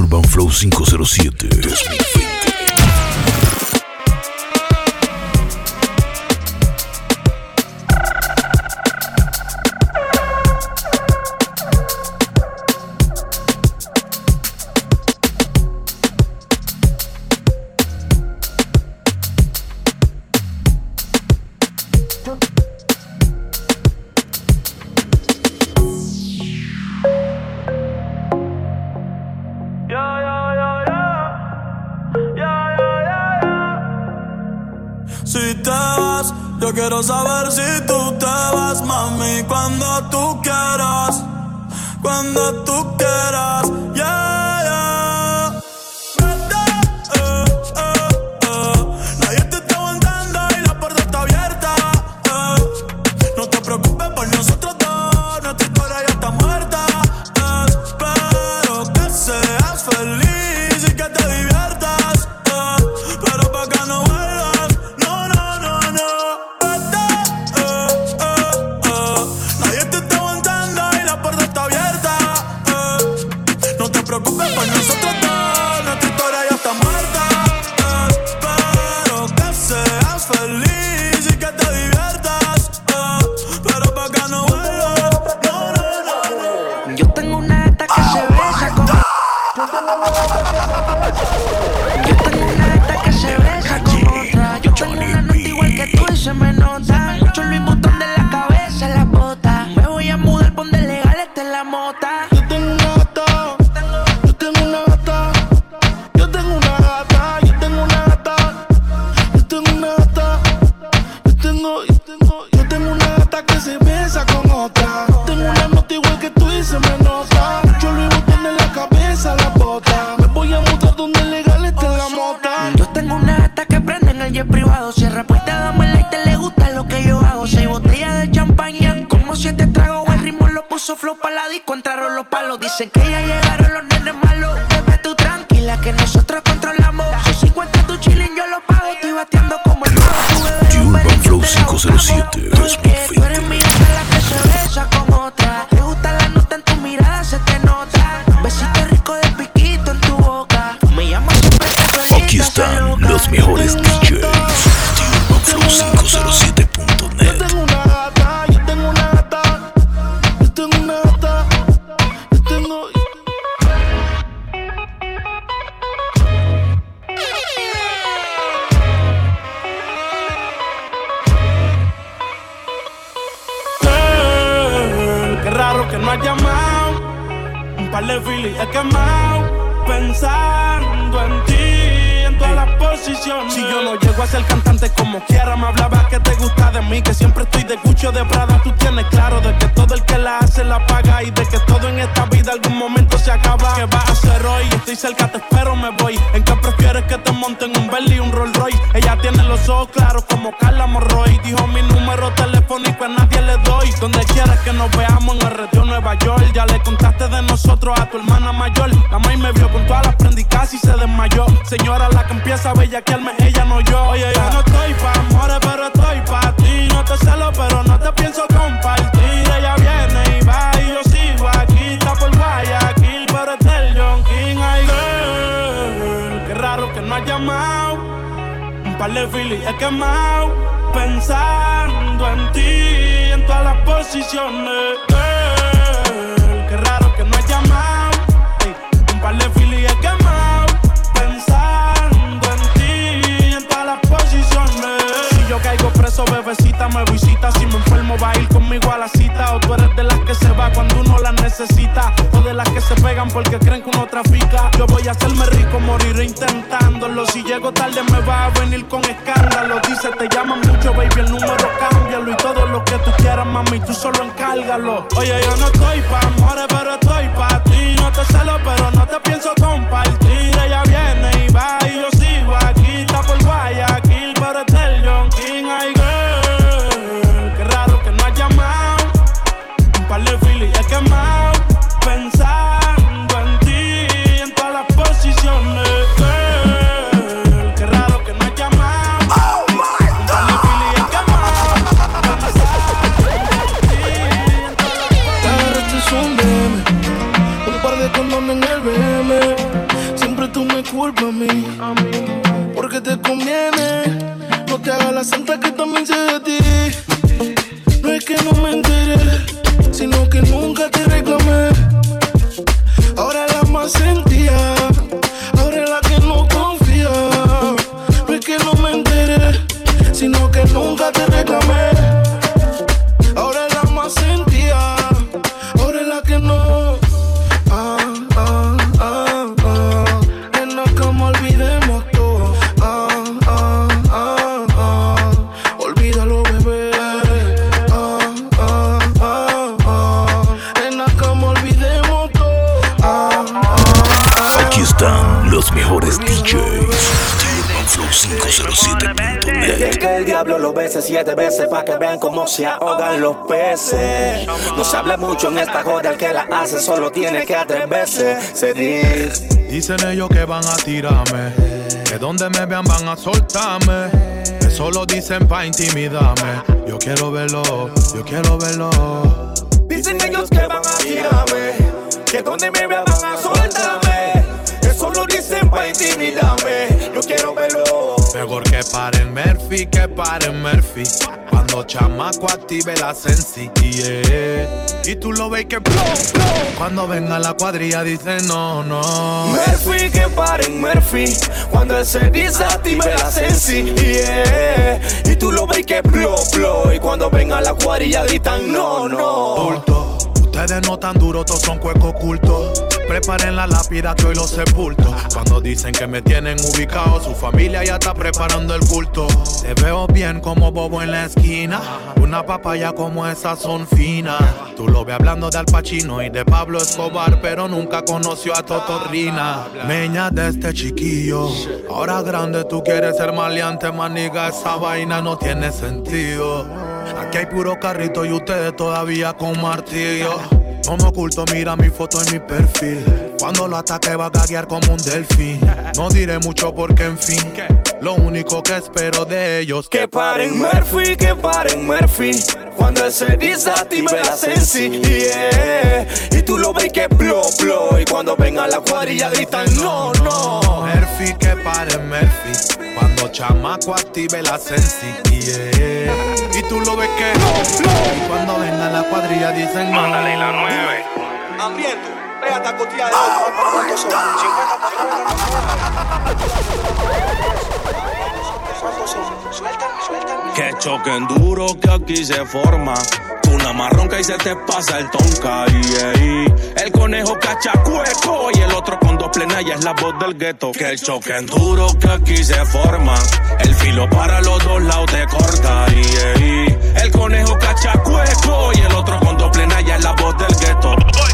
Urban Flow 507 2020. Si te vas, yo quiero saber si tú te vas, mami, cuando tú quieras, yeah, yeah. Nadie te está aguantando y la puerta está abierta, No te preocupes por nosotros dos, nuestra historia ya está muerta, Espero que seas feliz y que te diviertas, pero pa' que no vuelvas. Nadie te está aguantando y la puerta está abierta, No te preocupes por nosotros dos, nuestra historia ya está muerta, Espero que seas feliz y que te diviertas, pero pa' que no vuelvas. Yo tengo una gata que se besa con... Yo tengo una gata que se besa con otra. Yo tengo una nota igual que tú y se me nota. Mucho Louis Vuitton de la cabeza a la bota. Me voy a mudar, ponte legal, esta es la mota. Yo tengo una gata, yo tengo una gata, yo tengo una gata, yo tengo una gata, yo tengo una gata, yo tengo una gata que se besa con otra. Tengo una nota igual que tú y se me nota. Yo Louis Vuitton en la cabeza, la bota. Me voy a mudar donde legal esté la mota. Yo tengo una gata que prende en el jet privado. Cierra puerta, dame el light, le gusta lo que yo hago. 6 botellas de champaña, como 7 tragos. El ritmo lo puso flow pa' la disco, entraron los palos. Dicen que ya llegaron los nenes malos. Bebé, tú tranquila que nosotros controlamos. Son 50 tu chilling, yo lo pago. Estoy bateando como el mago. Tu bebé Urban Flow 507 tú eres mi gata la que se besa con otra. Te gusta la nota en tu mirada, se te nota. Besito rico de piquito en tu boca. Me llamas siempre que solita. Aquí están los mejores DJs de UrbanFlow507.net. Yo tengo una gata, yo tengo una gata, yo tengo una gata, yo tengo... Qué raro que no has llamado, un par de filis he quemado, pensando en ti, en todas las posiciones. Si yo no llego a ser cantante como quiera, me hablabas que te gusta de mí, que siempre estoy de Gucci o de Prada. Tú tienes claro de que todo el que la hace la paga y de que todo en esta vida algún momento se acaba. ¿Qué vas a hacer hoy? Estoy cerca, te espero, me voy. ¿En qué prefieres que te monten un Bentley y un Rolls Royce? Ella tiene los ojos claros como Carla Morroy. Dijo mi número telefónico a nadie le doy. Donde quieras que nos veamos en el retiro Nueva York. Ya le contaste de nosotros a tu hermana mayor. La maíz me vio con todas las prendas y casi se desmayó. Señora, la que empieza a bellaquearme, ella no yo. Oye, yo no estoy pa' amores, pero estoy pa' ti. No te celo, pero no te pienso compartir. Ella viene y va y yo sigo aquí. Está por Guayaquil, pero es del John King. Ay, girl, qué raro que no has llamado. Un par de filis he quemado, pensando en ti, en todas las posiciones. Girl, qué raro que no has llamado. Ey, un par de filis he quemado, pensando en ti, en todas las posiciones. Si yo caigo preso, bebecita, me visita. Si me enfermo, va a ir conmigo a la cita. O tú eres de las que se va cuando uno la necesita, o de las que se pegan porque creen que uno trafica. Yo voy a hacerme rico, moriré intentándolo. Si llego tarde me va a venir con escándalo. Dice, te llaman mucho, baby, el número cámbialo. Y todo lo que tú quieras, mami, tú solo encárgalo. Oye, yo no estoy pa' amores, pero estoy pa' ti. No te celo, pero no te pienso compartir. Ella viene y va y yo sigo aquí. Está por Guayaquil, pero es del John King. Ay, girl, qué raro que no has llamado. Un par de filis he quemado, pensando en ti, en todas las posiciones. Girl, qué raro que no has llamado. Un par de filis he quemado, pensando en ti, en todas las posiciones. Te agarraste un DM, un par de condones en el BM. culpa a mí, porque te conviene. No te hagas la santa que también sé de ti. No es que no me enteré, sino que nunca te reclamé. Ahora es la más sentía, ahora es la que no confía. No es que no me enteré, sino que nunca te reclamé. Ahora es la más sentía, ahora es la que no. Nena, como olvidemos todo. Olvídalo, bebé. Nena, como olvidemos todo. Aquí están los mejores DJs. Flow507.net. Que el diablo lo bese 7 veces pa' que vean cómo se ahogan los peces. No se habla mucho en esta joda, el que la hace solo tiene que atreverse. Se dice. Dicen ellos que van a tirarme, que donde me vean van a soltarme. Eso lo dicen pa' intimidarme. Yo quiero verlo, yo quiero verlo. Dicen ellos que van a tirarme, que donde me vean van a soltarme. Eso lo dicen pa' intimidarme. Yo quiero verlo. Mejor que paren Murphy, que paren Murphy. Cuando chamaco active la sensi, yeah. Y tú lo ves que blow, blow. Cuando venga la cuadrilla dice no, no. Murphy, que paren Murphy. Cuando él se desactive la sensi, yeah. Y tú lo ves que blow, blow. Y cuando venga la cuadrilla gritan no, no. Bulto. Ustedes no tan duros, todos son cuecos ocultos. Preparen la lápida que hoy los sepulto. Cuando dicen que me tienen ubicado, su familia ya está preparando el culto. Te veo bien como bobo en la esquina. Una papaya como esas son finas. Tú lo ves hablando de Al Pacino y de Pablo Escobar, pero nunca conoció a Totorrina. Meña de este chiquillo. Ahora grande tú quieres ser maleante, maniga. Esa vaina no tiene sentido. Aquí hay puro carrito y ustedes todavía con martillo. No me oculto, mira mi foto en mi perfil. Cuando lo ataque va a gaguear como un delfín. No diré mucho porque en fin, lo único que espero de ellos que paren Murphy, que paren Murphy. Cuando él se desactive la sensi, yeah. Y tú lo ves que blow, blow. Y cuando venga la cuadrilla gritan no, no. Murphy, que paren Murphy. Cuando chamaco active la sensi, yeah. Y tú lo ves que blow, blow. Y cuando venga la cuadrilla dicen no. Mándale la 9. Hambriento, pégate a costilla de Que choquen duro que aquí se forma. Una marronca y se te pasa el tonka. El conejo cacha cueco y el otro con 2 plenas y es la voz del gueto. Que choquen duro que aquí se forma. El filo para los dos lados te corta. El conejo cacha cueco y el otro con 2 plenas y es la voz del gueto.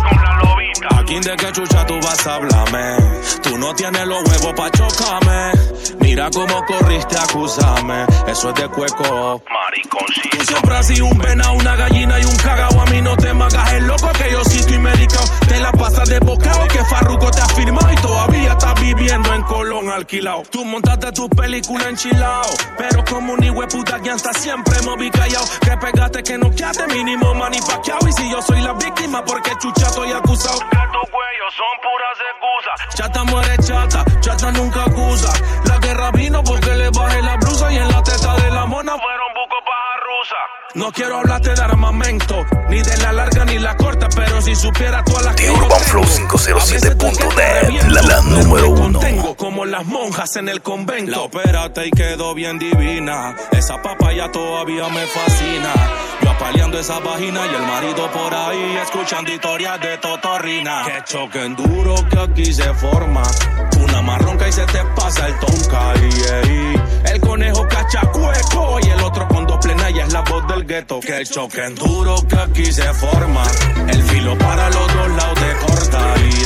Aquí de que chucha tú vas a hablarme. Tú no tienes los huevos pa' chocarme. Mira cómo corriste a acusarme. Eso es de cueco. Mariconcito. Tú siempre has sido un venado, una gallina y un cagao. A mí no te magas el loco que yo sí estoy medicado. Te la pasas de bocado que Farruko te ha firmado. Y todavía estás viviendo en Colón alquilado. Tú montaste tu película enchilao. Pero como un hijueputa que hasta siempre me vi callado. Que pegaste que no quedaste mínimo manipaqueado. Y si yo soy la víctima porque chucha estoy acusado. Tus cuellos son puras excusas. Chata muere chata, chata nunca acusa. La guerra vino porque le bajé la blusa. Y en la teta de la mona fueron buco paja rusa. No quiero hablarte de armamento, ni de la larga ni la corta. Pero si supiera todas las de UrbanFlow507.net, la número 1. Tengo como las monjas en el convento. La operaste y quedó bien divina. Esa papaya todavía me fascina. Yo apaleando esa vagina y el marido por ahí escuchando historias de Totorrina. Que choquen duro que aquí se forma. Una marronca y se te pasa el tonka. El conejo cacha cueco y el otro con 2 plenas y es la voz del gueto. Que choquen duro que aquí se forma. El filo para los dos lados te corta.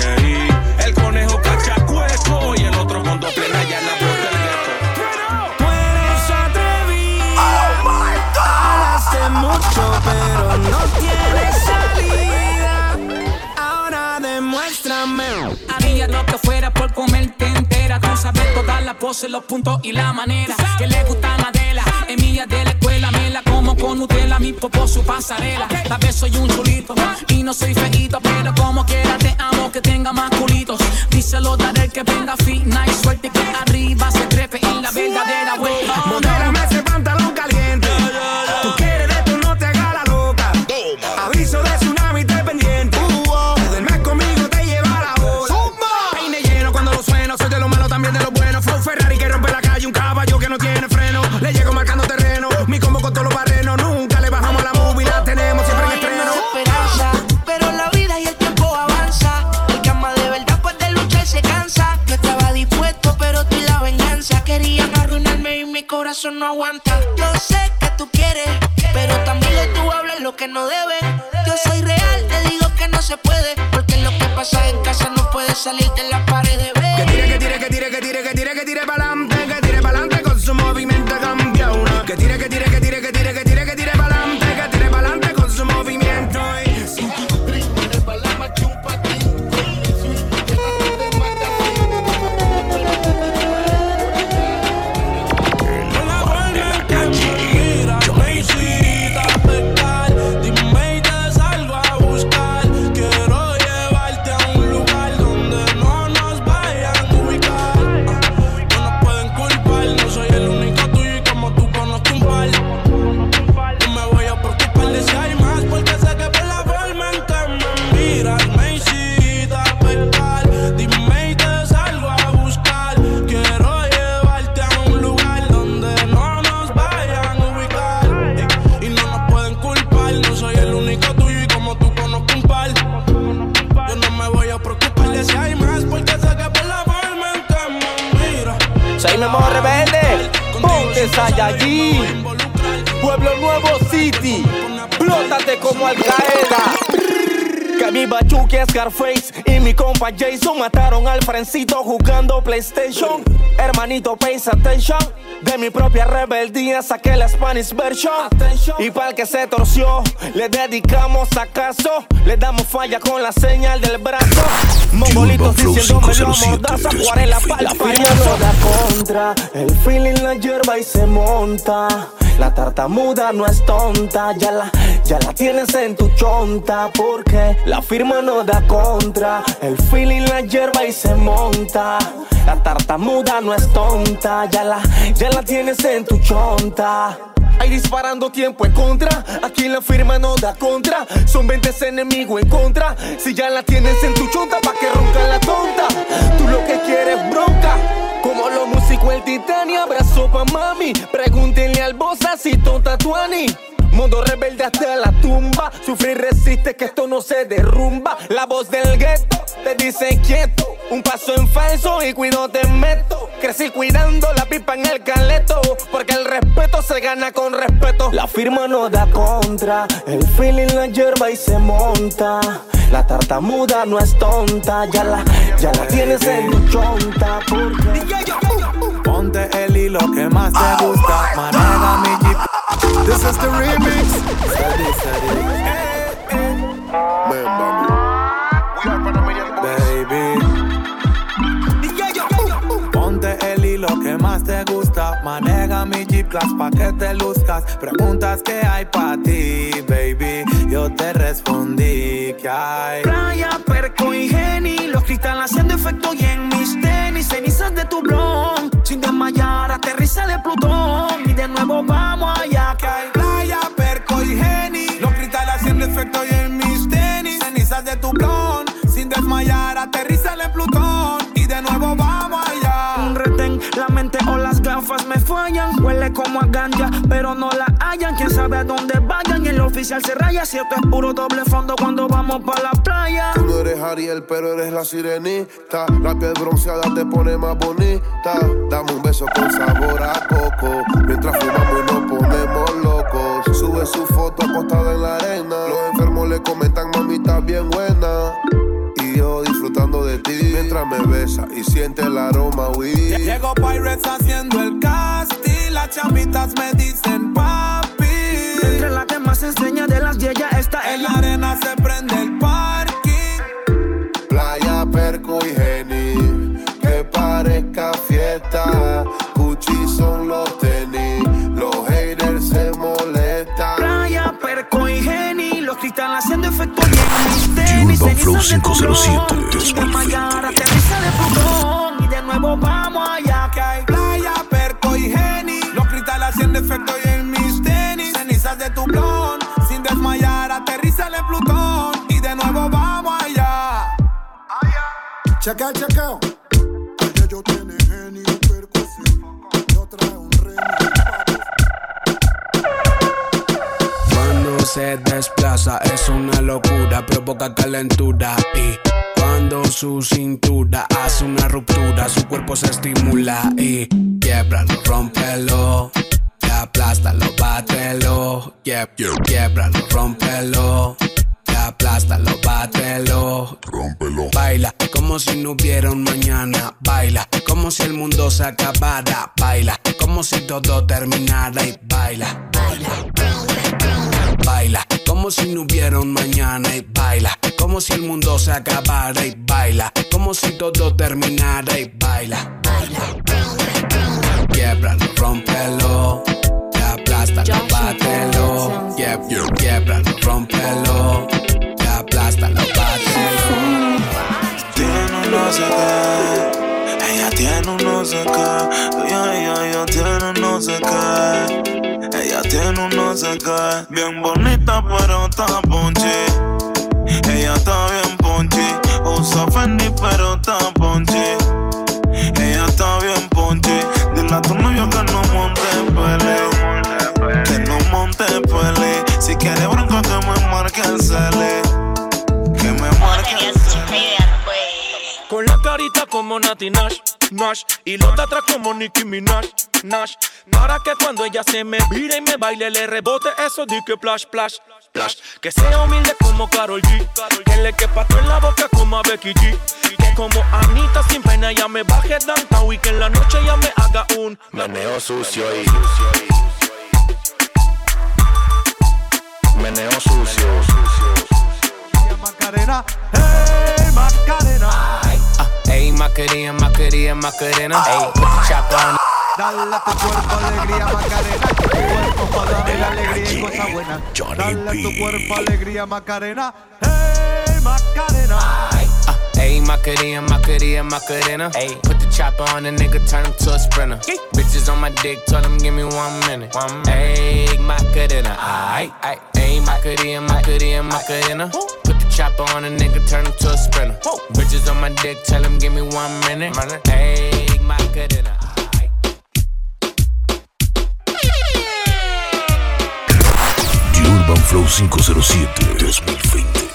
El conejo cacha cueco y el otro con 2 plenas y es la voz del gueto. Tú eres atrevida. Hablaste mucho pero no tienes salida. Ahora demuéstrame. Haría lo que fuera por comerte entera. Tú sabes todas las poses, los puntos y la manera. Que le gusta Madela, Emilia de la escuela. Me la como con Nutella, mi popó su pasarela. Tal vez soy un chulito y no soy feíto, pero como quiera te amo, que tenga más culitos. Díselo, daré que venga fina y suerte, que arriba se trepe en la verdadera vuelta. Modérame ese pantalón caliente. Tú quieres de esto, no te hagas la loca. Aviso de tsunami, te pendiente. Duermes conmigo, te lleva la hora. Peine lleno cuando lo sueno. Soy de lo malo, también de lo bueno. Flow Ferrari que rompe la calle, un caballo que no tiene freno. Le llego marcando terreno, mi combo con todos los barrenos. Nunca le bajamos la movie, la tenemos siempre en estreno. Esperanza, pero la vida y el tiempo avanza. El que ama de verdad pues de luchar se cansa. Yo estaba dispuesto, pero tú y la venganza querían arruinarme y mi corazón no aguanta. Yo sé que tú quieres, pero también tú hablas lo que no debes. Yo soy real, te digo que no se puede, porque lo que pasa en casa no puede salir de las paredes. Que tire pa'lante, que tire pa'lante con su movimiento campeona. Que tire pa'lante con su movimiento. Saiyajin, Pueblo Nuevo City, plótate como Al Qaeda. Que mi Bachuque, Scarface y mi compa Jason mataron al Frencito jugando PlayStation. Hermanito, pay attention. De mi propia rebeldía saqué la Spanish version. Y pa'l que se torció, le dedicamos acaso. Le damos falla con la señal del brazo. Mongolitos diciéndome lo mordazo. Acuarela pa'l payaso. Da contra, el feeling la hierba y se monta. La tartamuda no es tonta, ya la tienes en tu chonta. Porque la firma no da contra, el feeling la hierba y se monta. La tartamuda no es tonta, ya la tienes en tu chonta. Ahí disparando tiempo en contra, aquí la firma no da contra. Son 20 enemigos en contra, si ya la tienes en tu chonta, pa' que ronca la tonta. Tú lo que quieres bronca, como los músicos el Titania, abrazo pa' mami. Pregúntenle al Bossa si tonta Tuani. Mundo rebelde hasta la tumba, sufrir resiste que esto no se derrumba. La voz del gueto te dice quieto, un paso en falso y cuido te meto. Crecí cuidando la pipa en el caleto, porque el respeto se gana con respeto. La firma no da contra, el feeling la hierba y se monta. La tartamuda no es tonta, ya la tienes en tu chonta. Porque ponte el hilo que más te gusta, maneja mi jeep. This is the remix. Steady. Baby, ponte el hilo que más te gusta, maneja mi Jeep Class pa' que te luzcas. Preguntas que hay pa' ti, baby, yo te respondí que hay. Playa, Perco y Geni, los cristales haciendo efecto y en mis tenis, cenizas de tu blon. Sin desmayar, aterriza de Plutón y de nuevo vamos allá que hay. Playa, Perco y Geni, los cristales haciendo efecto y en mis tenis, cenizas de tu blon. Sin desmayar, aterriza en Plutón y de nuevo vamos allá. Un retén, la mente o las gafas me fallan. Huele como a ganja, pero no la hallan. Quién sabe a dónde vayan y el oficial se raya. Si esto es puro doble fondo cuando vamos pa' la playa. Tú no eres Ariel, pero eres la sirenita. La piel bronceada te pone más bonita. Dame un beso con sabor a coco, mientras fumamos y nos ponemos locos. Sube su foto acostada en la arena. Los enfermos le comentan, mami, estás bien buena. Y yo disfrutando de ti, mientras me besa y siente el aroma, weed. Llegó Pirates haciendo el casting, las chamitas me dicen papi. Entre las que más enseña de las yeyas está en la arena se prende el parking. Playa, Perco y Geni, que parezca fiesta. Gucci son los tenis, los haters se molestan. Urban Flow 507 desmayar, aterriza de Plutón y de nuevo vamos allá. Que hay playa, Perco y Geni. Los cristales haciendo efecto y en mis tenis. Cenizas de tu blon, sin desmayar, aterriza en Plutón y de nuevo vamos allá. Checa, chequeo. Ayer yo tiene Geni y percusión. Yo trae un remix. Cuando se desplaza es una locura, provoca calentura y cuando su cintura hace una ruptura, su cuerpo se estimula y quiebralo, rómpelo, te aplástalo, bátelo, quiebralo, rómpelo, te aplástalo, bátelo, rómpelo. Baila como si no hubiera un mañana, baila como si el mundo se acabara, baila como si todo terminara y baila, baila. Baila como si no hubiera un mañana y baila como si el mundo se acabara y baila como si todo terminara y baila, baila. Quiebralo, rómpelo, te aplástalo, bátelo, quiebralo, rómpelo, te aplástalo, bátelo. Tiene un no sé qué, ella tiene un no sé qué, ella tiene un no sé qué. Ella tiene un no sé qué, bien bonita pero está ponchi. Ella está bien ponchi, usa Fendi pero está ponchi. Ella está bien ponchi, dile a tu novio que no monte pele, que no monte pele. Si quiere bronca que me marque el cele, que me marque el cele. Con la carita como Nati Nash, Nash, y los de atrás como Nicki Minaj, Nash. Para que cuando ella se me vire y me baile le rebote eso di que plash, plash, plash. Que sea humilde como Karol G, que le quepa todo en la boca como a Becky G. Que como Anita sin pena ella me baje downtown y que en la noche ella me haga un meneo sucio y meneo sucio. Macarena, hey Macarena. Ey, Macarena, Macarena, Macarena. Ey, put the chopper on. Dale a tu cuerpo alegría, Macarena, que tu cuerpo para darle la alegría y cosas buenas. Dale a tu cuerpo alegría, Macarena, hey Macarena. Ayy, Macarena, Macarena, Macarena. Ayy, put the chopper on the nigga, turn him to a sprinter. Bitches on my dick, tell him give me 1 minute. Ayy, Macarena, aight, aight. Ayy, Macarena, Macarena, Macarena. Put the chopper on a nigga, turn him to a sprinter. Bitches on my dick, tell him give me 1 minute. Ayy, Macarena. The Urban Flow 507 2020.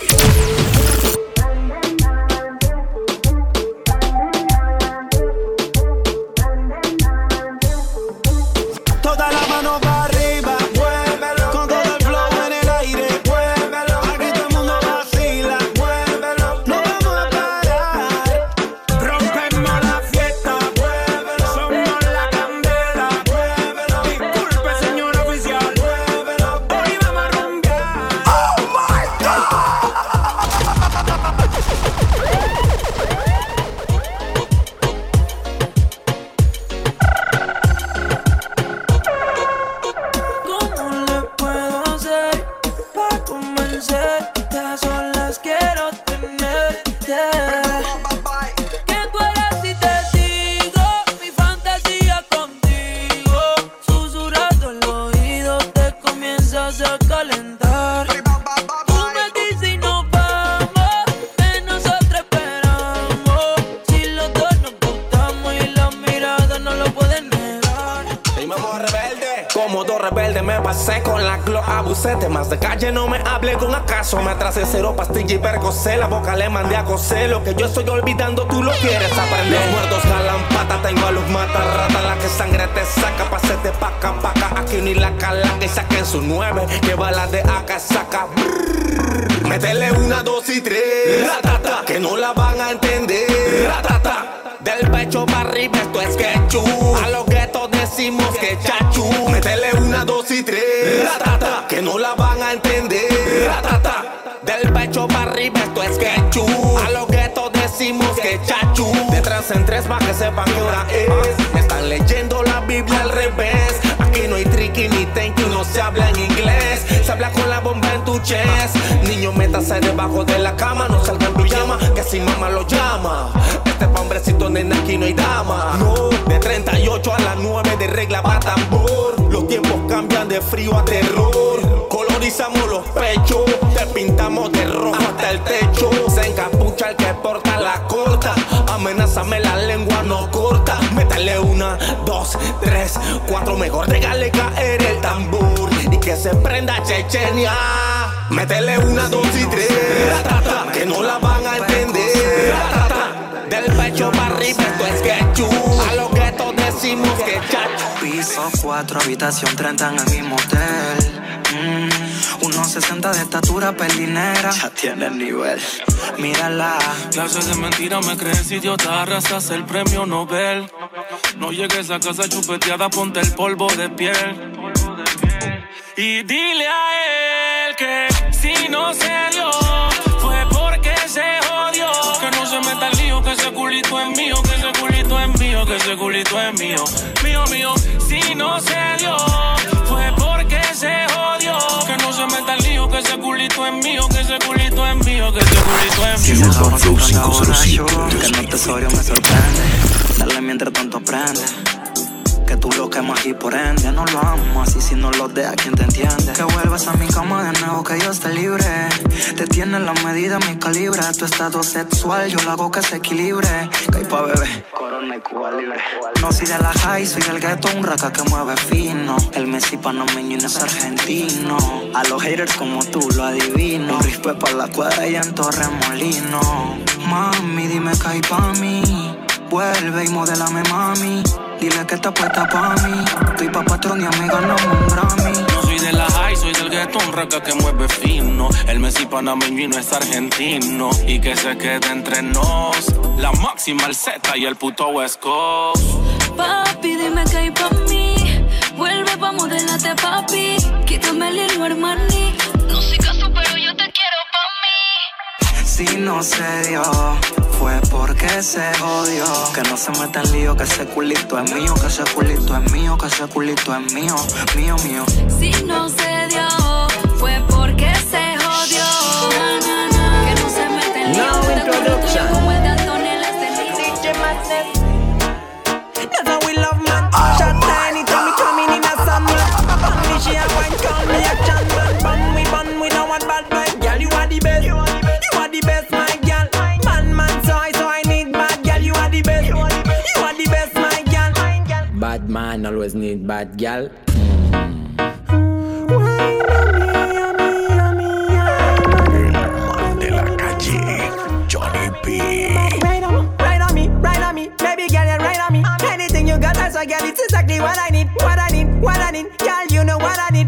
Más de calle no me hable con acaso. Me atrasé 0 pastilla y percocé. La boca le mandé a coser. Lo que yo estoy olvidando tú lo quieres aprender. Los muertos jalan pata. Tengo a los matarrata. La que sangre te saca. Pasete paca, paca. Aquí ni la cala que saquen su 9. Que balas de acá saca. Métele 1, 2 y 3. Ratata. Que no la van a entender. Ratata. Del pecho para arriba esto es quechú. A los guetos decimos que chachú. Métele 1, 2 y 3. Ratata. Que no la van a entender. Ratata. Del pecho para arriba esto es quechú. A los guetos decimos que chachú. De 3 en 3 para que sepan qué hora es. Están leyendo la Biblia al revés. Aquí no hay tricky ni thank you. No se habla en inglés. Se habla con la bomba en tu buches. Niño, métase debajo de la cama, no salga en pijama, que si mamá lo llama. Este pa' hombrecito, nena, aquí no hay dama. No, de 38 a las 9 de regla pa' tambor. Los tiempos cambian de frío a terror. Colorizamos los pechos, te pintamos de rojo hasta el techo. Se encapucha el que porta la corta. Amenázame, la lengua no corta. Métale 1, 2, 3, 4. Mejor regale caer el tambor y que se prenda Chechenia. Métele 1, 2 y 3, que no la van a entender. Del pecho para arriba esto es ketchup. A los guetos decimos que chacho. Piso 4, habitación 30 en el mismo hotel. 1.60 de estatura, pelinera. Ya tiene el nivel, mírala. Clases de mentira, me crees idiota, arrasas el premio Nobel. No llegues a casa chupeteada, ponte el polvo de piel. Y dile a él que si no se dio, fue porque se jodió. Que no se meta el lío, que ese culito es mío, que ese culito es mío, que ese culito es mío. Mío, mío, si no se dio, fue porque se jodió. Que no se meta el lío, que ese culito es mío, que ese culito es mío, que ese culito es mío. Urban Flow 507. Que no te sobrio me sorprende. Dale mientras tanto aprende. Que tú lo quemas y por ende no lo amas. Y si no lo dejas, ¿quién te entiende? Que vuelvas a mi cama de nuevo, que yo esté libre. Te tiene la medida, mi calibre. Tu estado sexual, yo lo hago que se equilibre. Que hay pa' bebé, Corona y Cuba libre. No soy de la high, soy del ghetto, un raca que mueve fino. El Messi panameño y no es argentino. A los haters como tú lo adivino. Rispe pa' la cuadra y en Torremolino. Mami, dime que hay pa' mí. Vuelve y modélame, mami. Dile que está puesta pa' mí. Estoy pa' patrón y amiga, ganamos un Grammy. No soy de la high, soy del ghetto, un raca que mueve fino. El Messi panameño y no es argentino. Y que se quede entre nos. La máxima, el Z y el puto West Coast. Papi, dime que hay pa' mí. Vuelve pa' modelarte, papi. Quítame el hilo, Armani. No soy caso, pero yo te quiero pa' mí. Si no se dio, fue porque se jodió. Que no se meta en lío, que ese culito es mío, que ese culito es mío, que ese culito es mío, mío, mío. Si no se dio, fue porque se jodió. Que no se meta en lío, que te acuerdo tuyo como el de Antonella, DJ Madness. That's how we love, man. Shot tiny, tell me coming in a sun, man. Bun me, she a wine, call me action, man. Bun we don't want bad boy. Girl, you are the best. You are the best, my girl. Man, so I need bad girl. You are the best. You are the best, my girl. Bad man always need bad girl. De la calle, Johnny P. Ride on me, baby girl, you ride on me. Anything you got, that's why, girl, it's exactly what I need. What I need, girl, you know what I need.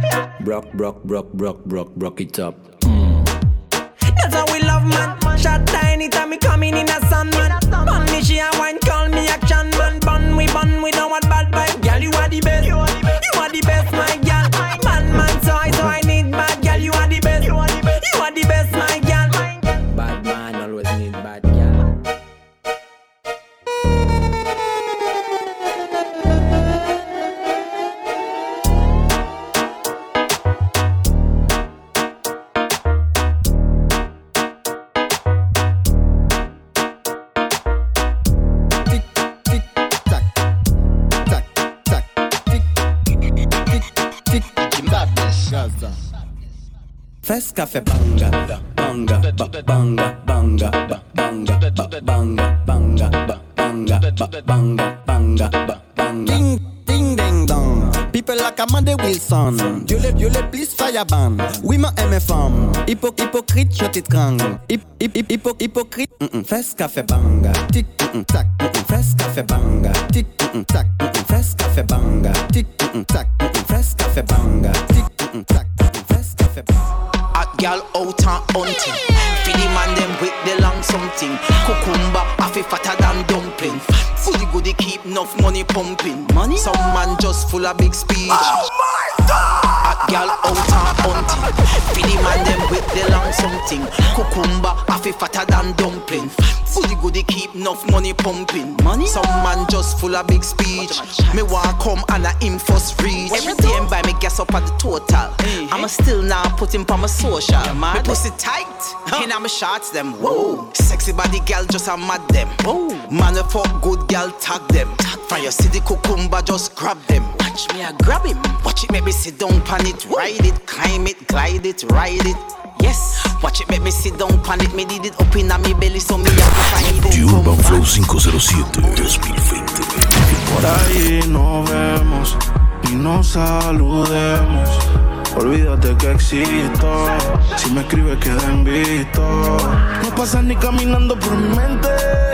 Brock it up. That's how we love, man. Shot tiny, time me coming in a sun, man. Bun me, she a wine, call me action, man. Bun we don't want bad vibe. Girl, you are the best. You are the best, my girl. Man, so I need bad girl. You are the best. You are the best, my girl. Bad man always need bad girl. Fes café banga, banga, banga, banga, banga, banga, banga, banga, banga, banga. Ding, ding, ding, dong. People like Amanda Wilson. Dieu les plus fireban. Oui, ma MFM. Hypocrite, je t'étrangle. Hypocrite. Fes café banga. Tic, tac. Fes café banga. Tic, tac. Fes café banga. Tic, tac. Fes café banga. Tic, tac. Fes café banga. Hot girl out and hunting. Feed the man them with the long something. Cucumber, half fatter than dumpling. Goody goody keep enough money pumping. Money? Some man just full of big speech. Oh my God! A girl out and hunting. Feed the man them with the long something. Cucumber, half fatter than dumpling. Goody goody keep enough money pumping. Money? Some man just full of big speech. Me want come and a him first reach. Every day buy me gas up at the total. I'ma still now put him on my social. Me pussy tight, and I'm shots them. Whoa, sexy body girl just a mad them. Whoa, man a fuck good girl tag them. From your city cucumber just grab them. Watch me I grab him. Watch it make me sit down pan it, ride it, climb it, glide it, ride it. Yes, watch it make me sit down pan it. Me did it up in my belly so me have to find it. Urban Flow 507 2020. Por ahí nos vemos y nos saludemos. Olvídate que existo. Si me escribes queda en visto. No pasas ni caminando por mi mente.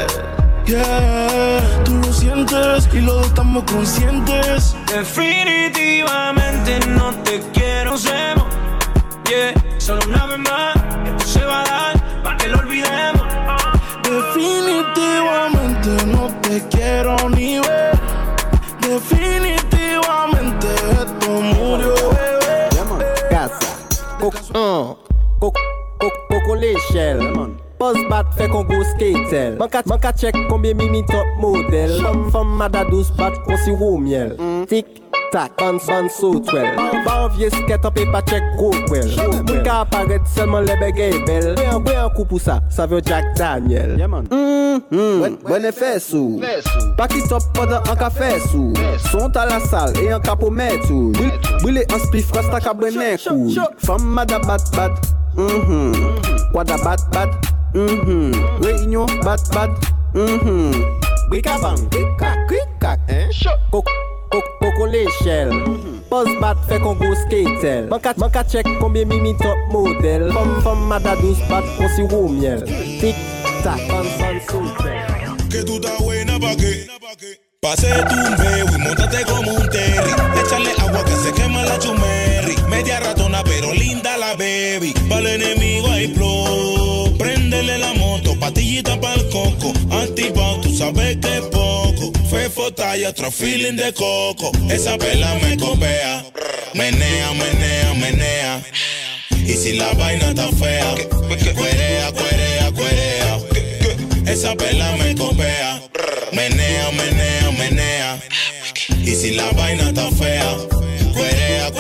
Yeah, tú lo sientes y los dos estamos conscientes. Definitivamente no te quiero, Semo. Yeah, solo una vez más, esto se va a dar pa' que lo olvidemos. Definitivamente no te quiero ni ver. Definitivamente esto murió, bebé. Casa, Coco l'échelle. Buzz bat fait qu'on go skatel. Manka check combien mimi top model. Femme mada douce bat qu'on si roux miel. Tic tac, ban so twel. Ba vieux skate up et pas check go well. Moun ka apparaître seulement les bégay belle. Boué un coup pour ça veut Jack Daniel. Bon effet sous. Pack it up pendant un café sous. Sont à la salle et un capot met tout. Brûler un spliff rasta ka bwen men kou. Femme mada bat. Wada bat. Réunion bat. Bricabang, cric-cac, Coco l'échelle. Buzz bat fait qu'on go skatel. Manka check combien mimi top model. Femme mada douce bat qu'on si roux miel. Tic tac, ban so. Que tú estás buena pa' qué. Pase tu baby, montate como un terry. Échale agua que se quema la chumerri. Media ratona pero linda la baby. Para el enemigo hay flow. Préndele la moto, patillita pa'l coco. Antipao, tú sabes que es poco. Fefo talla, otro feeling de coco. Esa vela me copea. Menea. Y si la vaina está fea, cuerea. Esa vela me copea. Menea. Y si la vaina está fea, cuerea.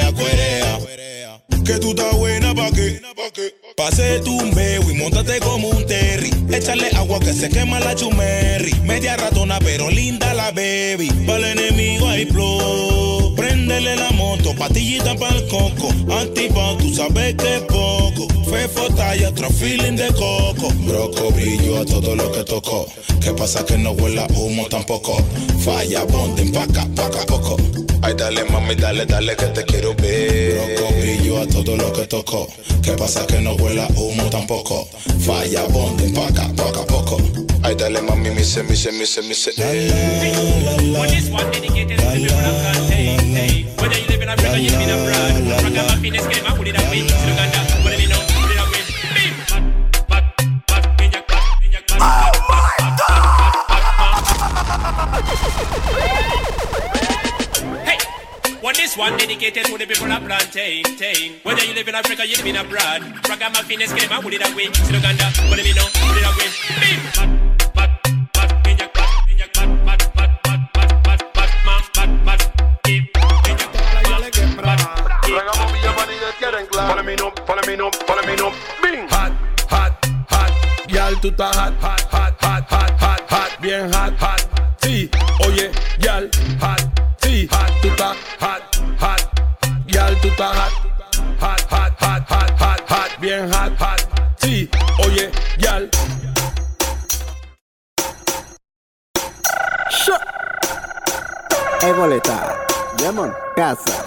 Que tú estás buena pa' qué. Pase tu baby, montate como un terry. Échale agua que se quema la chumerri. Media ratona pero linda la baby. Para el enemigo hay flow. Préndele la moto, patillita pa'l coco. Antipao, tú sabes que es poco. Fefo talla, otro feeling de coco. Broco brillo a todo lo que tocó. ¿Qué pasa que no huela humo tampoco? Falla, ponte empaca, poco a poco. Ay, dale mami, dale que te quiero ver. Broco brillo a todo lo que tocó. ¿Qué pasa que no huela humo tampoco? Falla, ponte empaca, poco a poco. Ay, dale mami, me se. When this one dedicated to the people of plantain. Whether you live in Africa, you live in abroad. Rock my fitness game, I put it away. Uganda, what do you know? Put it away. Oh my God! Hey, when this one dedicated to the people of plantain. Whether you live in Africa, you live in abroad. Rock my fitness game, I put it away. Uganda, what do you know? Put it away. Follow me no. Bing. Hot. Y'all tú estás hot. Bien hot. Sí, oye, y'all hot. Sí, hot, tú estás hot. Y'all tú estás hot. Bien hot. Sí, oye, y'all. Shut. Hey, boleta. Demon. Casa.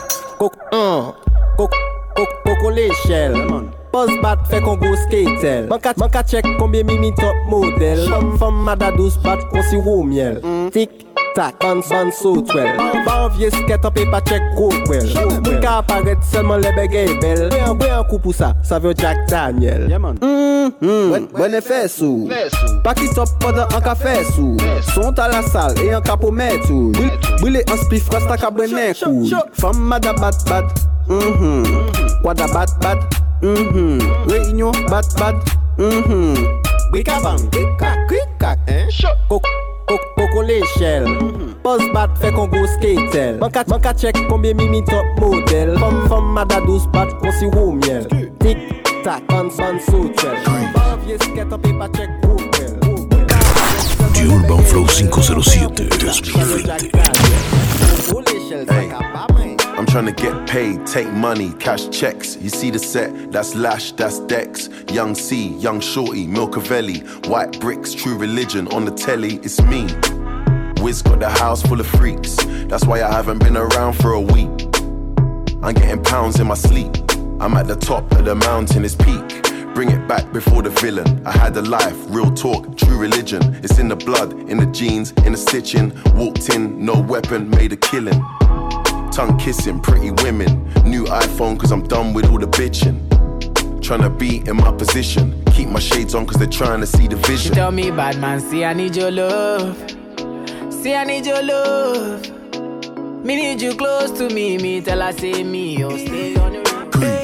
Coco l'échelle. Buzz bat fait qu'on go skatel. Manka check combien mimi top model. Femme mada douce bat qu'on si roux miel. Tic tac, ban so twel. Ban vie sket an paper check go well. Mwen ka aparet selman le begay bel. Mwen an kou pou sa vyo Jack Daniel. Bonne fè sou. Pak it up podan an ka fè sou. Sont à la salle et an ka pou metou. Brûle an spliff rasta ka brenen kou. Femme mada bad bad. Wada bad bad. Réunion bad bad. Brika bang, krik-kak, Coco l'échelle. Post bat fait qu'on go skatel. Manka check combien mimi top model. Femme mada douce bat qu'on si roux miel. Tic tac, ban so twel. Ban vie sket an paper check go well. The Urban Flow 507 2020. Hey, I'm trying to get paid, take money, cash checks. You see the set, that's Lash, that's Dex. Young C, Young Shorty, Milcavelli. White bricks, True Religion, on the telly, it's me. Wiz got the house full of freaks. That's why I haven't been around for a week. I'm getting pounds in my sleep. I'm at the top of the mountain, it's peak. Bring it back before the villain. I had a life, real talk, true religion. It's in the blood, in the jeans, in the stitching. Walked in, no weapon, made a killing. Tongue kissing, pretty women. New iPhone cause I'm done with all the bitching. Tryna be in my position. Keep my shades on cause they're trying to see the vision. She tell me, bad man, see I need your love. See I need your love. Me need you close to me. Me tell her say me, oh stay on the road.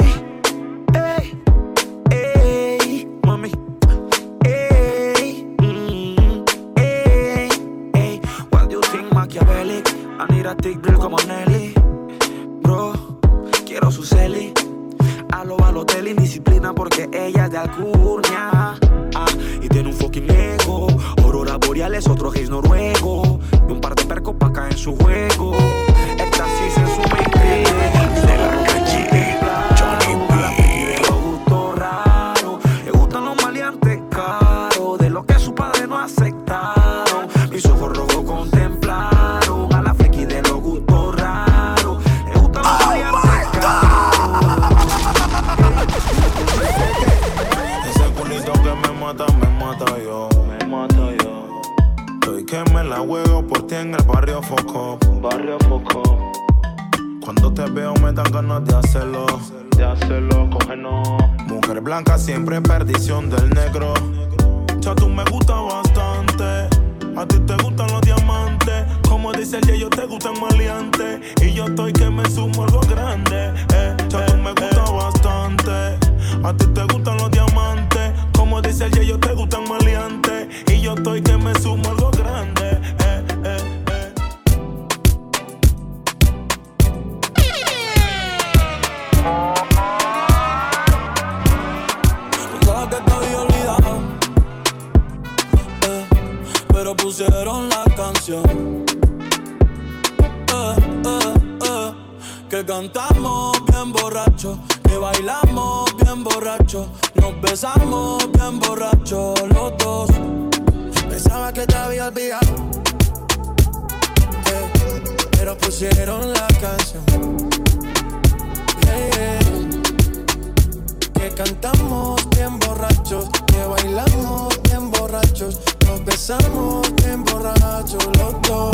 I need a thick drill como Nelly. Bro, quiero su celi. A lo Balotelli, indisciplina porque ella es de Alcurnia. Y tiene un fucking ego. Aurora boreales, otro gays noruego. Y un par de percos pa' caer en su juego. Éxtasis en su mente. De la calle, Johnny B. De los gustos raros. Le gustan los maleantes caros. De lo que su padre no aceptaron. Mis ojos rojos contemplaron a la friki de los gustos raros. Le gustan los maleantes caros. Ese culito que me mata yo. Estoy que me la juego por ti en el barrio Foco. Cuando te veo me dan ganas de hacerlo, cógenos. Mujer blanca siempre perdición del negro. Ya tú me gusta bastante. A ti te gustan los diamantes. Como dice el yo te gustan maleantes. Y yo estoy que me sumo algo grande. Ya tú me gusta bastante. A ti te gustan los diamantes. Como dice el yo te gustan maleantes. Y yo estoy que me sumo algo grande. Pensaba que te había olvidado, pero pusieron la canción. Que cantamos bien borrachos, que bailamos bien borrachos, nos besamos bien borrachos los dos. Pensaba que te había olvidado, pero pusieron la canción. Que cantamos bien borrachos, que bailamos bien borrachos, nos besamos bien borrachos los dos.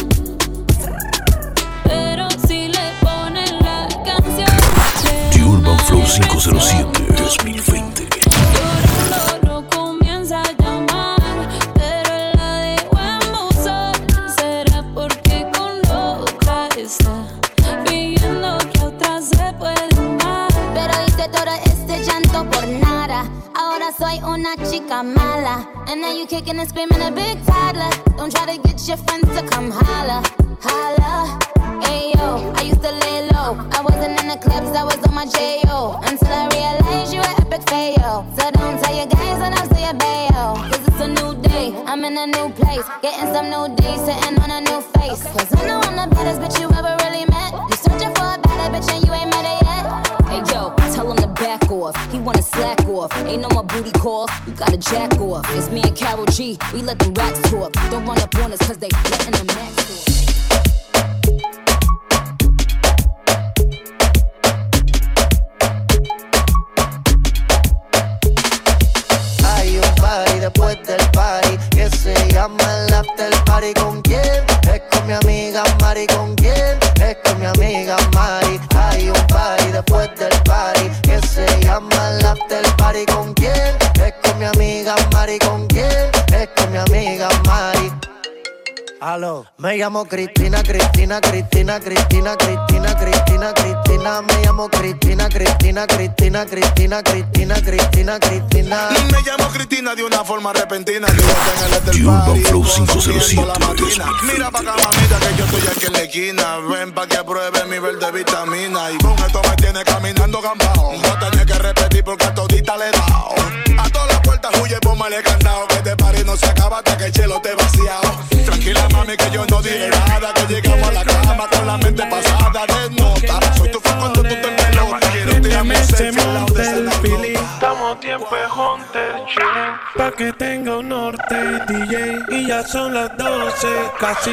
Pero si le ponen la canción The Urban Flow 507 2020. no comienza a llamar, pero él la dejó en buzón. ¿Será porque con otra está viendo que otra se puede amar? Pero hice todo este llanto por nada. Ahora soy una chica mala. And now you kicking and screaming a big toddler. Don't try to get your friends to come holla, holla. Ayo, I used to lay low. I wasn't in the clubs, I was on my J.O. Until I realized you were epic fail. So don't tell your guys that I'm still your bayo. Cause it's a new day, I'm in a new place. Getting some new days, sitting on a new face. Cause I know I'm the baddest bitch you ever really met. You searching for a better bitch and you ain't met it yet. Hey yo, tell him to back off. He wanna slack off. Ain't no more booty calls, you gotta jack off. It's me and Karol G, we let the racks talk. Don't run up on us cause they letting the max talk. Después del party, que se llama el after party. ¿Con quién? Es Aló. Me llamo Cristina, Cristina, Cristina, Cristina, Cristina, Cristina, Cristina. Me llamo Cristina, Cristina, Cristina, Cristina, Cristina, Cristina, Cristina. Me llamo Cristina de una forma repentina. Que yo tengo el del Urban Flow 507. Mira pa' acá, mamita, que yo estoy aquí en la esquina. Ven pa' que pruebe mi verde vitamina. Y con esto me tiene caminando gambao. No tenía que repetir porque a todita le he dado. A todas las puertas huye, póngale candado. Que te pare y no se acaba hasta que el chelo te vaciado. Tranquila, mami, que yo no diré nada. Que llegamos a la cama con la mente pasada de nota. Soy tu fan cuando tú te pelotas. Quiero tirarme un selfie al lado de ese Philly. Estamos tiempo de Hunter chilling. Pa' que tenga un norte, DJ. Y ya son las 12, casi.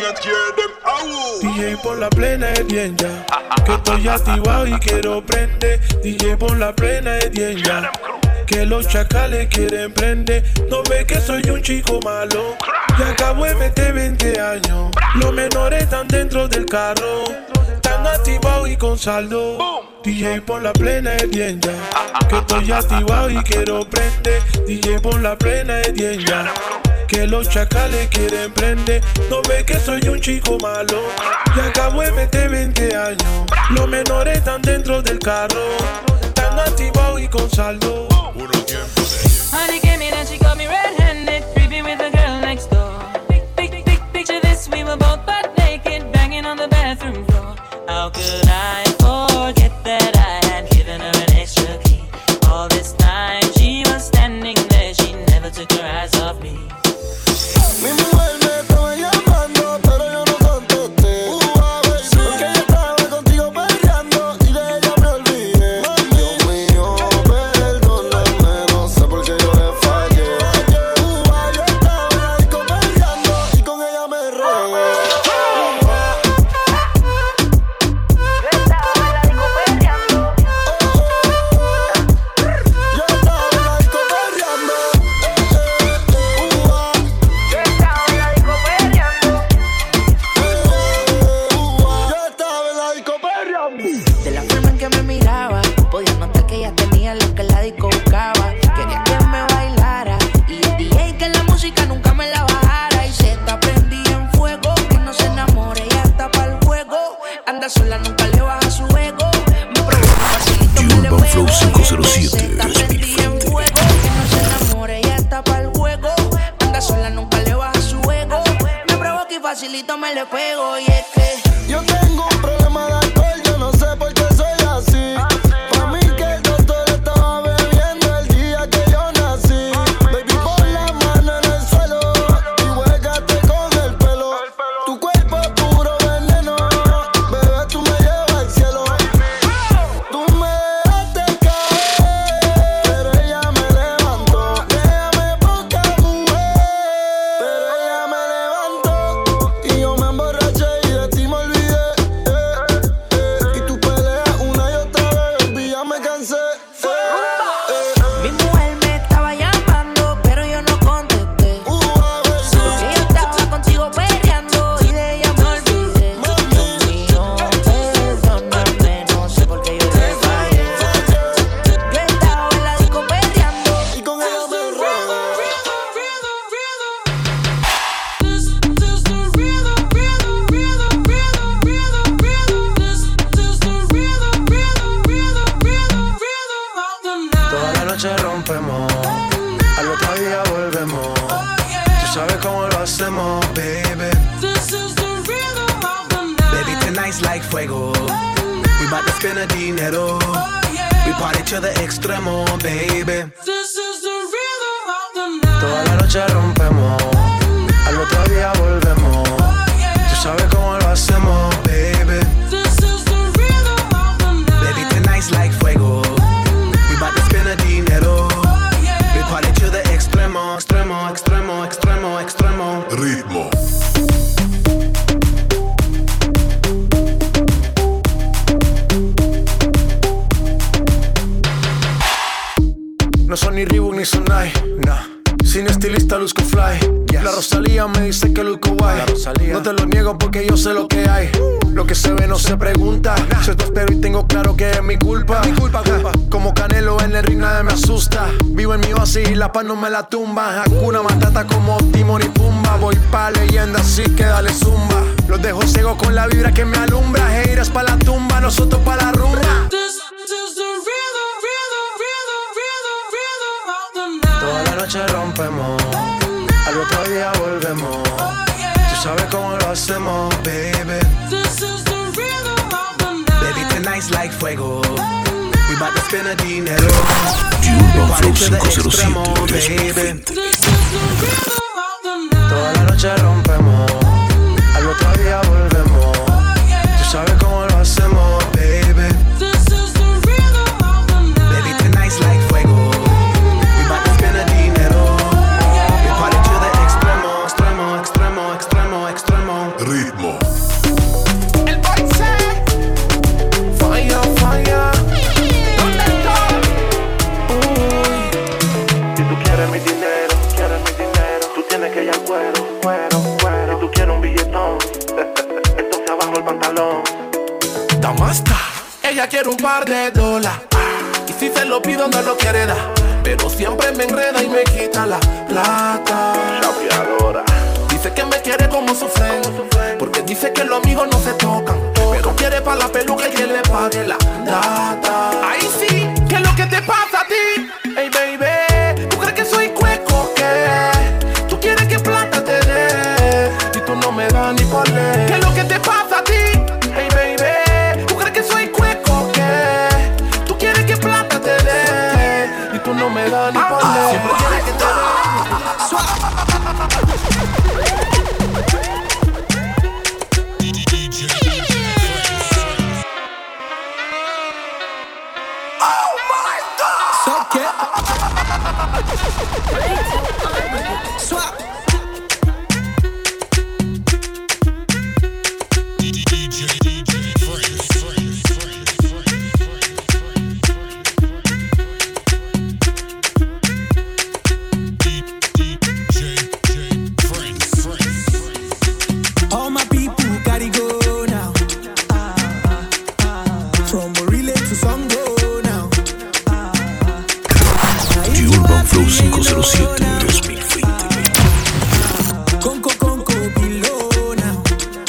DJ por la plena es bien ya. Que estoy activado y quiero prender. DJ por la plena es bien ya. Que los chacales quieren prender. No ve que soy un chico malo. Ya acabo de meter 20 años. Los menores están dentro del carro. Están activados y con saldo. DJ por la plena es bien ya. Que estoy activado y quiero prender. DJ por la plena es bien ya. Que los chacales quieren prender. No ve que soy un chico malo. Ya acabo de meter 20 años. Los menores están dentro del carro. Están activados y con saldo. Honey came in and she got me red-handed, creepy with the girl next door. Picture this, we were both butt naked, banging on the bathroom floor. How could I forget that I had given her an extra key? All this time she was standing there, she never took her eyes off me. Mi mujer me estaba llamando, pero yo no contesté. Porque ella estaba contigo peleando y de ella me olvidé. Dios mío, perdóname, no sé por qué yo le fallé. Yo estaba en la disco peleando y con ella me regué. De la forma en que me miraba, podía notar que ella tenía lo que la disco buscaba. Quería que me bailara y el DJ que la música nunca me la bajara. Y se está prendida en fuego, que no se enamore, ella está pa'l juego. Anda sola, nunca le baja su ego. Me provoca facilito, me le Urban Flow pego. 507. Se está prendida en fuego, que no se enamore, ella está pa'l juego. Anda sola, nunca le baja su ego. Me provoca y facilito me le pego. Y es que yo tengo un problema de alcohol, yo no sé por qué soy así. Pa' mí que el doctor estaba bebiendo el día que yo nací. Baby, pon la mano en el suelo y juégate con el pelo. Tu cuerpo es puro veneno, bebé, tú me llevas al cielo. Tú me dejaste caer, pero ella me levantó. Déjame poca mujer, pero ella me levantó. Y yo me emborraché y de ti me olvidé. Y tú peleas una y otra vez, baby, ya me cansé. mi mujer me estaba llamando, pero yo no contesté. Porque yo estaba contigo peleando y de ella me olvidé. Dios mío, perdóname, no sé por qué yo le fallé. Yo estaba en la disco peleando y con ella me Toda la noche rompemos, al otro día volvemos. Tú sabes cómo lo hacemos, baby. Baby, tonight's like fuego. We bout to spend the dinero. We party to the extremo, baby. Toda la noche rompemos, al otro día volvemos. Tú sabes cómo lo hacemos, baby. Baby, tonight's like fuego. We bout to spend the dinero. We party to the extremo, extremo, extremo, extremo, extremo. Ritmo. No son ni Reebok ni Sonai, nah. Sin estilista luzco fly. La Rosalía me dice que luzco guay. No te lo niego porque yo sé lo que hay. Lo que se ve no se pregunta. Soy tu espero y tengo claro que es mi culpa. Como Canelo en el ring nadie me asusta. Vivo en mi oasis y la paz no me la tumba. Hakuna Matata como Timon y Pumba. Voy pa' leyenda así que dale zumba. Los dejo ciego con la vibra que me alumbra. Heiras pa' la tumba, nosotros pa' la rumba. Toda la noche rompemos, al otro día volvemos. Tú sabes cómo lo hacemos, baby. Baby, tonight's like fuego. We bout to spend a dinero. Urban Flow 507, baby. Toda la noche rompemos, al otro día volvemos. Tú sabes cómo lo hacemos, baby. Baby, tonight's like fuego. We bout to spend a dinero. We party to the extremo, extremo, extremo, extremo, extremo. Ritmo. El boy say, fire, fire. ¿Dónde está? Uy. Si tú quieres mi dinero, tú tienes que ir al cuero. Si tú quieres un billetón, entonces abajo el pantalón. Damasta, ella quiere un par de dólares. Y si se lo pido no lo quiere dar. Pero siempre me enreda y me quita la plata. Chapeadora. Dice que me quiere como sufren, porque dice que los amigos no se tocan. Pero quiere pa' la peluca y que le pague la data. Ahí sí, ¿qué es lo que te pasa a ti? Hey baby, ¿tú crees que soy cueco qué? Tú quieres que plata te dé y tú no me das ni por ley. ¿Qué es lo que te pasa a ti? Hey baby, ¿tú crees que soy cueco qué? Tú quieres que plata te dé y tú no me das ni por ley. Siempre quieres que te dé. Swap. All my people gotta go now. From Morile to Songo now. Urban Flow 507 2020. Conco below now.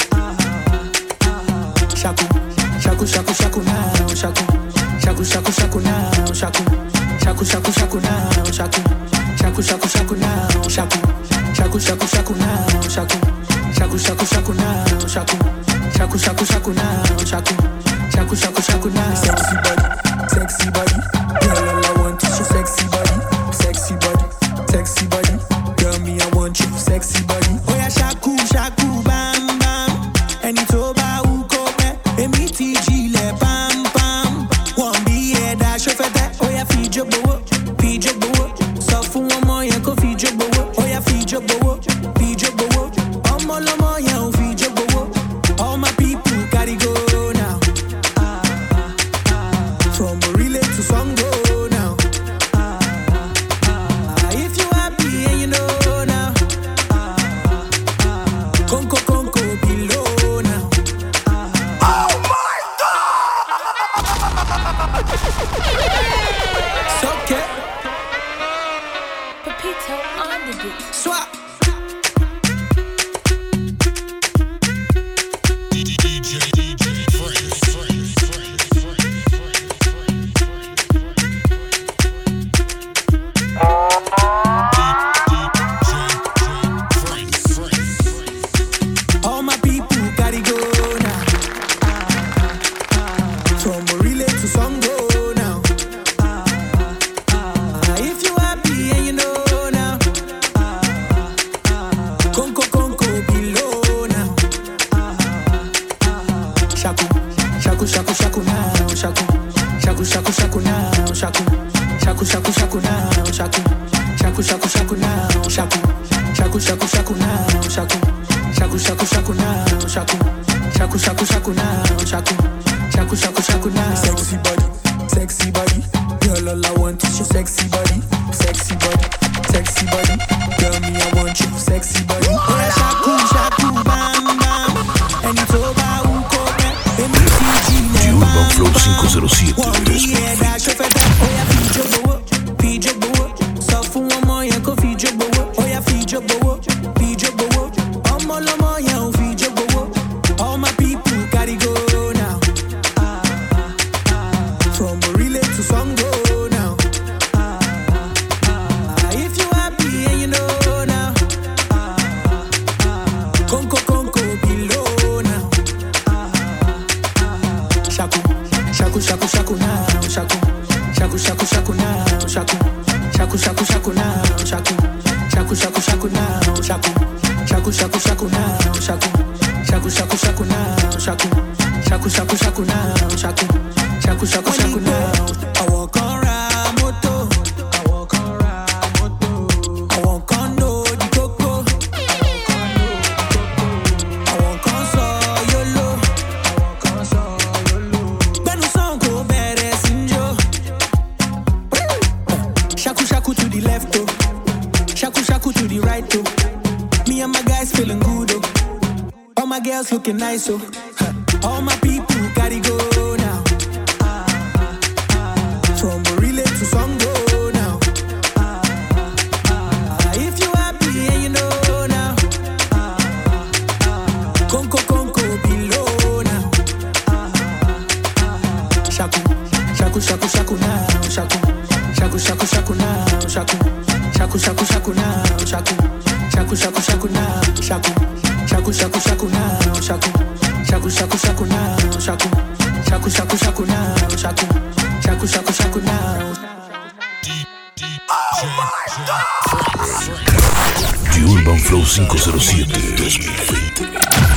Shaku now. Shaku now. Shaku now. Shaku. Shaku now. Shaku. Shaku now. Shaku. Shaku now. Shaku. Shaku now. Shaku now. Sexy body. Girl, all I want is your sexy body. Sexy body. Girl, me, I want you, sexy body. Oh yeah, shaku, bam, bam. Any toba ukope, emi tijile, bam, bam. One be here, dash of that. Oh yeah, feed your bowo. So for one more, yeah, go feed your bowo. Oh yeah, feed your bowo. Lomo, yeah, feed your bowo. All my people gotta go now. From Morile to Songo now. If you happy and you know now. Conco below now. Oh my God! It's okay. Pepito on the beat. Swap. All my people gotta go now. From Morile to Songo now. If you happy and you know now. Conco below now. Shaku now. Shaku. Shaku now. Shaku. Shaku now. Shaku. Shaku now. Shaku. Shaku now. Shaku. Shaku now. Shaku now. Sexy body. Girl, all I want is your sexy body. Girl, me, I want you, sexy body. 507 All my people gotta go now. From Borile to Songo now. If you happy and you know now. Conco below now. Shaku now. Shaku now. Shaku now. Shaku now. Shaku. Shaku now, shaku now. I walk around moto. I walk on no di coco. I walk on yolo. Benu songo bere sinjo. Shaku to the left oh. Shaku to the right oh. Me and my guys feeling good oh. All my girls looking nice oh. All my people gotta go now. From Borile to Songo now. If you happy and you know now. Conco below now. Shaku now. Shaku now. Shaku now. Shaku now. Shaku now. Shaku now. Shaku now. The Urban Flow 507 2020.